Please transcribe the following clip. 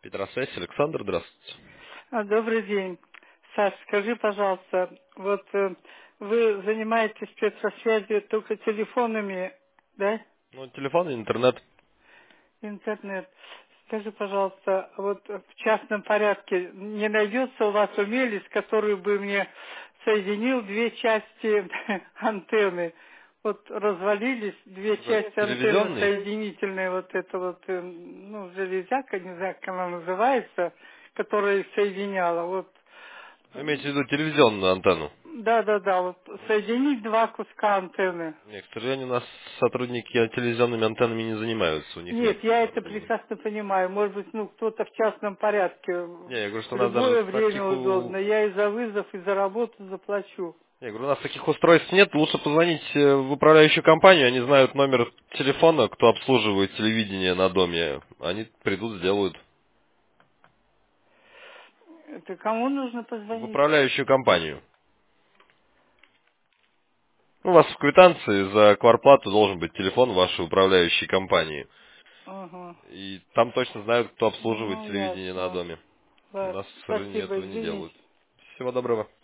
Петросвязь, Александр, здравствуйте. Добрый день. Саш, скажи, пожалуйста, вот вы занимаетесь спецсвязью только телефонами, да? Ну, телефон и интернет. Интернет. Скажи, пожалуйста, вот в частном порядке не найдется у вас умелец, который бы мне соединил две части антенны? Вот развалились две части антенны Телевизионный? соединительные, вот это вот, железяка, не знаю, как она называется, которая их соединяла. Вот. Вы имеете в виду телевизионную антенну? Да, вот соединить два куска антенны. Нет, к сожалению, у нас сотрудники телевизионными антеннами не занимаются, у них нет Нет, я это оборудования. прекрасно понимаю. Может быть, кто-то в частном порядке. Не, я говорю, что В у нас даже любое время таких удобно. Я и за вызов, и за работу заплачу. Я говорю, у нас таких устройств нет, лучше позвонить в управляющую компанию, они знают номер телефона, кто обслуживает телевидение на доме. Они придут, сделают. Это кому нужно В позвонить? управляющую компанию. У вас в квитанции за квартплату должен быть телефон вашей управляющей компании. Ага. И там точно знают, кто обслуживает Ну, телевидение на ясно. доме. У Да, нас, к сожалению, спасибо, этого не извините. делают. Всего доброго.